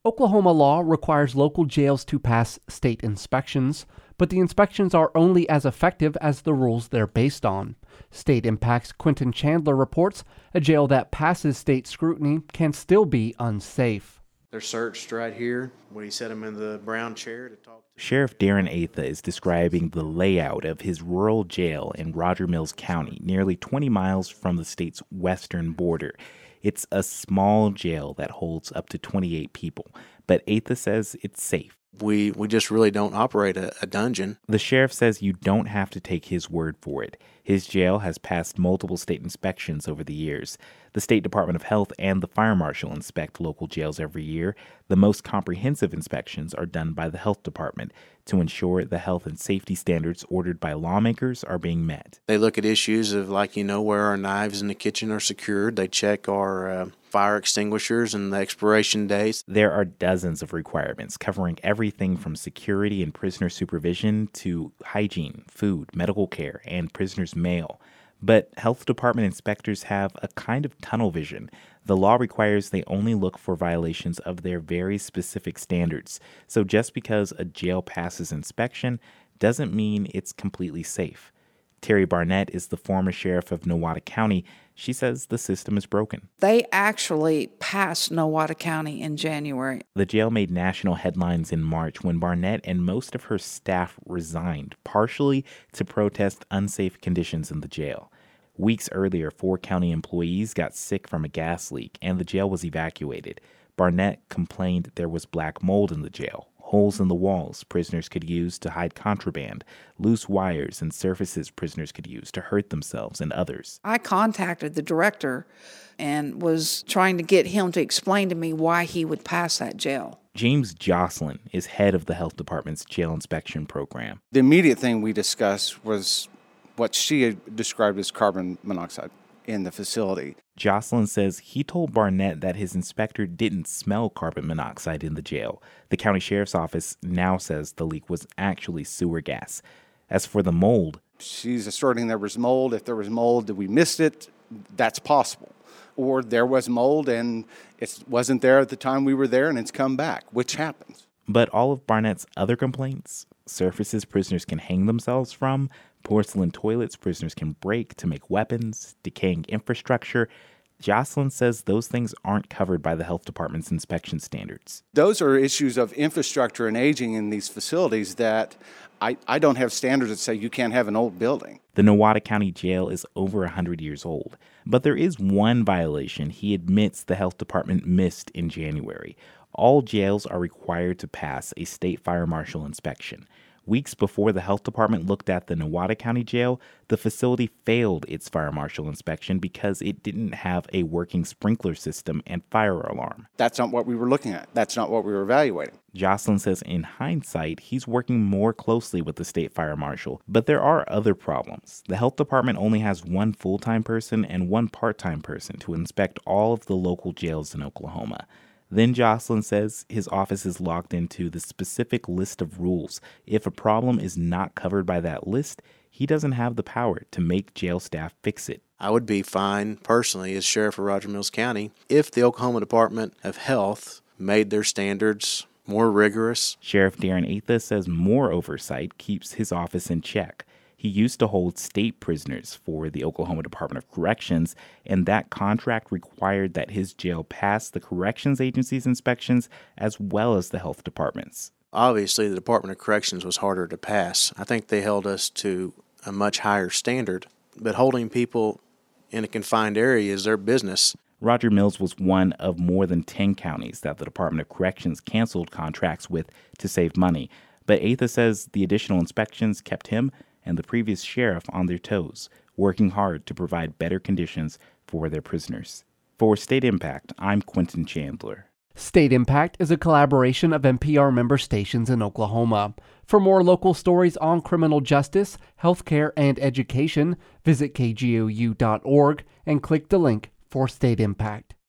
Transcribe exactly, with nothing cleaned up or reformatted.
Oklahoma law requires local jails to pass state inspections, but the inspections are only as effective as the rules they're based on. State Impact's Quentin Chandler reports a jail that passes state scrutiny can still be unsafe. They're searched right here when he set them in the brown chair to talk to. Sheriff Darren Atha is describing the layout of his rural jail in Roger Mills County, nearly twenty miles from the state's western border. It's a small jail that holds up to twenty-eight people, but Atha says it's safe. We we just really don't operate a, a dungeon. The sheriff says you don't have to take his word for it. His jail has passed multiple state inspections over the years. The State Department of Health and the Fire Marshal inspect local jails every year. The most comprehensive inspections are done by the Health Department to ensure the health and safety standards ordered by lawmakers are being met. They look at issues of, like, you know, where our knives in the kitchen are secured. They check our uh, fire extinguishers and the expiration dates. There are dozens of requirements covering everything from security and prisoner supervision to hygiene, food, medical care, and prisoners' mail. But health department inspectors have a kind of tunnel vision. The law requires they only look for violations of their very specific standards. So just because a jail passes inspection doesn't mean it's completely safe. Terry Barnett is the former sheriff of Nowata County. She says the system is broken. They actually passed Nowata County in January. The jail made national headlines in March when Barnett and most of her staff resigned, partially to protest unsafe conditions in the jail. Weeks earlier, four county employees got sick from a gas leak, and the jail was evacuated. Barnett complained there was black mold in the jail, holes in the walls prisoners could use to hide contraband, loose wires and surfaces prisoners could use to hurt themselves and others. I contacted the director and was trying to get him to explain to me why he would pass that jail. James Jocelyn is head of the health department's jail inspection program. The immediate thing we discussed was what she had described as carbon monoxide in the facility. Jocelyn says he told Barnett that his inspector didn't smell carbon monoxide in the jail. The county sheriff's office now says the leak was actually sewer gas. As for the mold, she's asserting there was mold. If there was mold, that we missed it, that's possible. Or there was mold and it wasn't there at the time we were there and it's come back, which happens. But all of Barnett's other complaints, surfaces prisoners can hang themselves from, porcelain toilets prisoners can break to make weapons, decaying infrastructure, Jocelyn says those things aren't covered by the health department's inspection standards. Those are issues of infrastructure and aging in these facilities that I, I don't have standards that say you can't have an old building. The Nowata County Jail is over one hundred years old, but there is one violation he admits the health department missed in January. All jails are required to pass a state fire marshal inspection. Weeks before the health department looked at the Nowata County Jail, the facility failed its fire marshal inspection because it didn't have a working sprinkler system and fire alarm. That's not what we were looking at. That's not what we were evaluating. Jocelyn says in hindsight, he's working more closely with the state fire marshal, but there are other problems. The health department only has one full-time person and one part-time person to inspect all of the local jails in Oklahoma. Then Jocelyn says his office is locked into the specific list of rules. If a problem is not covered by that list, he doesn't have the power to make jail staff fix it. I would be fine, personally, as sheriff of Roger Mills County, if the Oklahoma Department of Health made their standards more rigorous. Sheriff Darren Atha says more oversight keeps his office in check. He used to hold state prisoners for the Oklahoma Department of Corrections, and that contract required that his jail pass the corrections agency's inspections as well as the health department's. Obviously, the Department of Corrections was harder to pass. I think they held us to a much higher standard, but holding people in a confined area is their business. Roger Mills was one of more than ten counties that the Department of Corrections canceled contracts with to save money, but Atha says the additional inspections kept him and the previous sheriff on their toes, working hard to provide better conditions for their prisoners. For State Impact, I'm Quentin Chandler. State Impact is a collaboration of N P R member stations in Oklahoma. For more local stories on criminal justice, healthcare, and education, visit K G O U dot org and click the link for State Impact.